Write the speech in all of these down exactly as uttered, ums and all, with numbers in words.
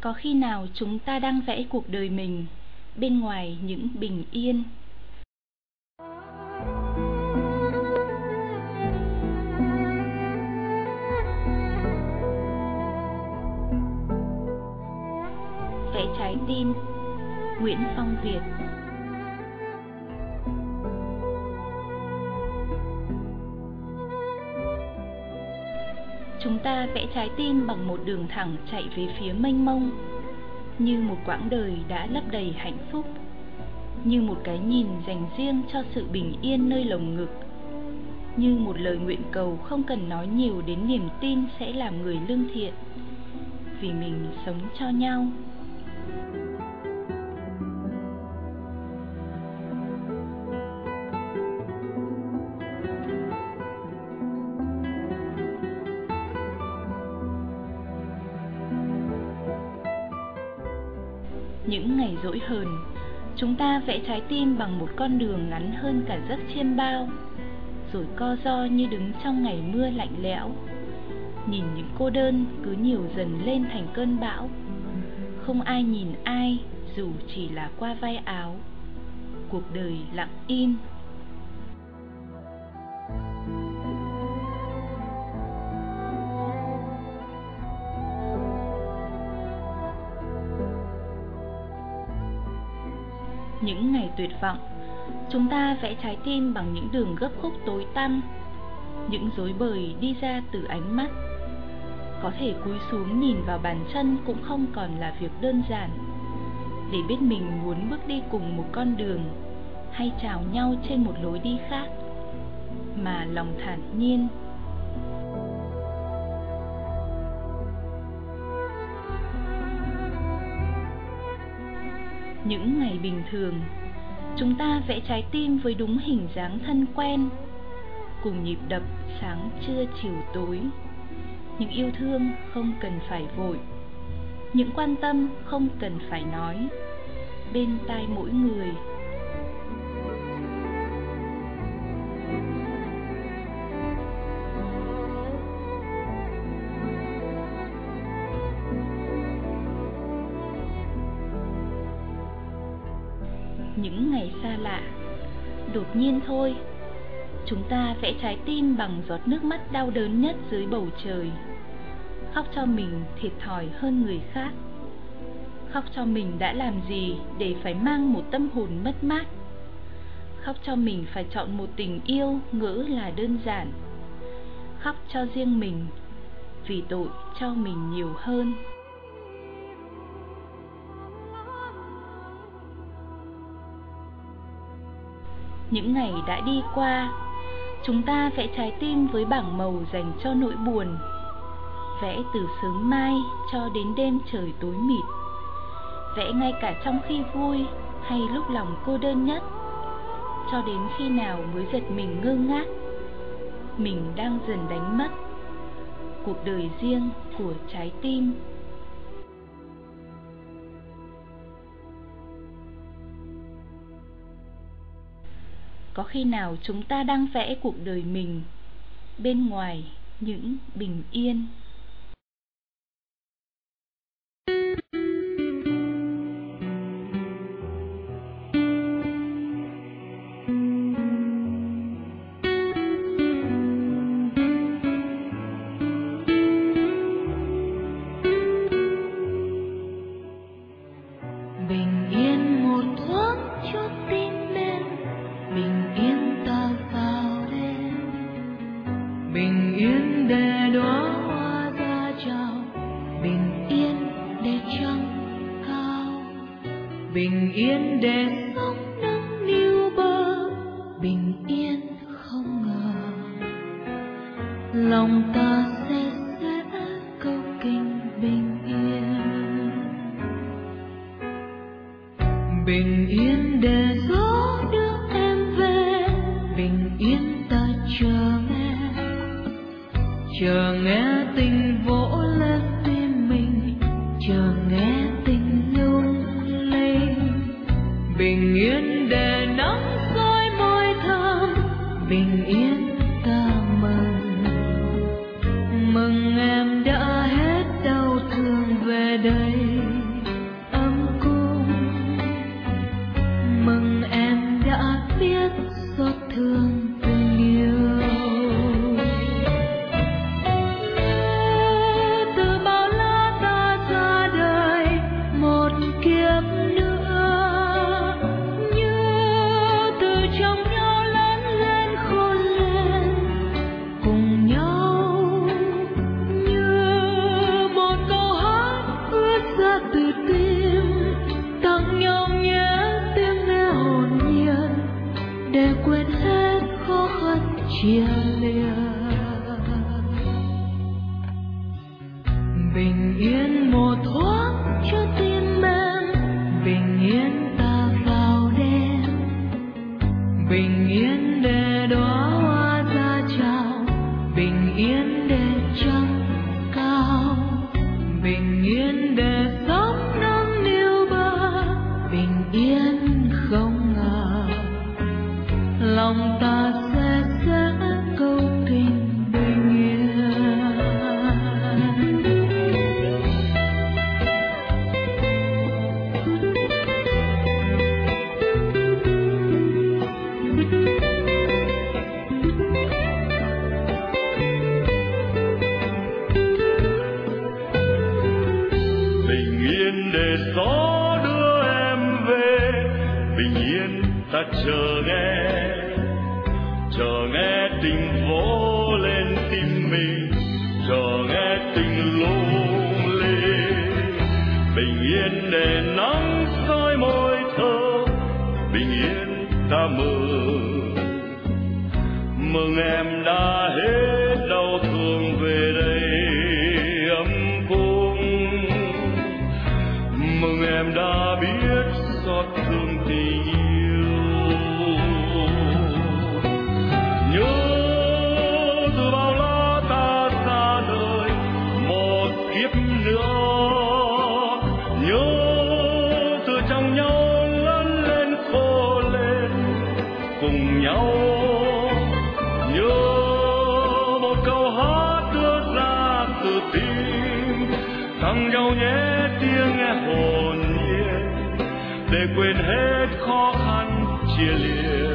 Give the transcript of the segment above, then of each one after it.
Có khi nào chúng ta đang vẽ cuộc đời mình bên ngoài những bình yên? Vẽ trái tim, Nguyễn Phong Việt. Chúng ta vẽ trái tim bằng một đường thẳng chạy về phía mênh mông, như một quãng đời đã lấp đầy hạnh phúc, như một cái nhìn dành riêng cho sự bình yên nơi lồng ngực, như một lời nguyện cầu không cần nói nhiều đến niềm tin sẽ làm người lương thiện, vì mình sống cho nhau. Những ngày dỗi hờn, chúng ta vẽ trái tim bằng một con đường ngắn hơn cả giấc chiêm bao, rồi co ro như đứng trong ngày mưa lạnh lẽo, nhìn những cô đơn cứ nhiều dần lên thành cơn bão. Không ai nhìn ai dù chỉ là qua vai áo, cuộc đời lặng im. Những ngày tuyệt vọng, chúng ta vẽ trái tim bằng những đường gấp khúc tối tăm, những rối bời đi ra từ ánh mắt. Có thể cúi xuống nhìn vào bàn chân cũng không còn là việc đơn giản, để biết mình muốn bước đi cùng một con đường hay chào nhau trên một lối đi khác, mà lòng thản nhiên. Những ngày bình thường, chúng ta vẽ trái tim với đúng hình dáng thân quen, cùng nhịp đập sáng trưa chiều tối. Những yêu thương không cần phải vội, những quan tâm không cần phải nói, bên tai mỗi người. Những ngày xa lạ, đột nhiên thôi, chúng ta vẽ trái tim bằng giọt nước mắt đau đớn nhất dưới bầu trời. Khóc cho mình thiệt thòi hơn người khác, khóc cho mình đã làm gì để phải mang một tâm hồn mất mát, khóc cho mình phải chọn một tình yêu ngỡ là đơn giản, khóc cho riêng mình vì tội cho mình nhiều hơn. Những ngày đã đi qua, chúng ta vẽ trái tim với bảng màu dành cho nỗi buồn, vẽ từ sớm mai cho đến đêm trời tối mịt, vẽ ngay cả trong khi vui hay lúc lòng cô đơn nhất, cho đến khi nào mới giật mình ngơ ngác, mình đang dần đánh mất cuộc đời riêng của trái tim. Có khi nào chúng ta đang vẽ cuộc đời mình bên ngoài những bình yên? Bình yên một thoáng cho tim em, bình yên ta vào đêm, bình yên để đóa hoa ra chào, bình yên để trăng cao, bình yên để sóng nâng niu bờ, bình yên không ngờ lòng ta sẽ sẽ câu kinh bình yên. Bình yên để gió đưa em về, bình yên ta chờ nghe, chờ nghe tình vỗ lên tim mình, chờ nghe tình lung linh. Bình yên để nắng soi môi thơm, bình yên ta mừng, mừng em đã hết đau thương về đây. chia lìa. Bình yên một thoáng cho tim em, bình yên ta vào đêm, bình yên để đóa hoa ra chào, bình yên để trăng cao, bình yên để sóng nâng niu bờ, bình yên không ngờ lòng ta sẽ sẽ câu tình bình yên. Bình yên để gió đưa em về, bình yên ta chờ nghe, chờ nghe tình vỗ lên tim mình, chờ nghe tình lung linh. Bình yên để nắng soi môi thơ, bình yên ta mừng, mừng em đã hết đau thương về đây ấm cung, mừng em đã biết xót thương tình yêu. Nhớ từ bao la ta xa đời một kiếp nữa, nhớ từ trong nhau lớn lên khô lên cùng nhau, nhớ một câu hát đưa ra từ tim, thăng nhau nhé tiếng nghe hồn nhiên, để quên hết khó khăn chia lìa.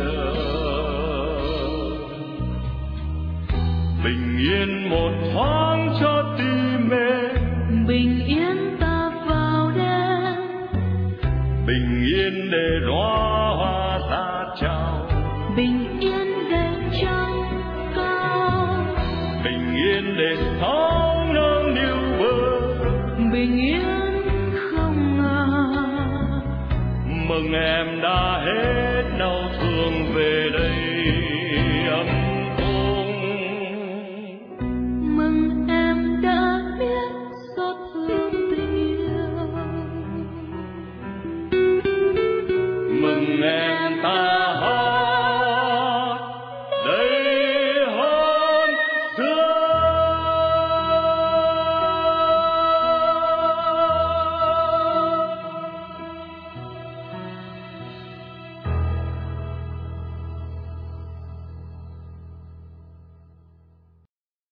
Bình yên một thoáng cho tim em, Bình yên ta vào đêm, bình yên để đóa hoa ta chào, bình yên để trăng cao, bình yên để sóng nâng niu bờ, bình yên không ngờ mừng em đã hết đau thương về đây ấm cung, mừng em đã biết xót thương tình yêu, mừng em ta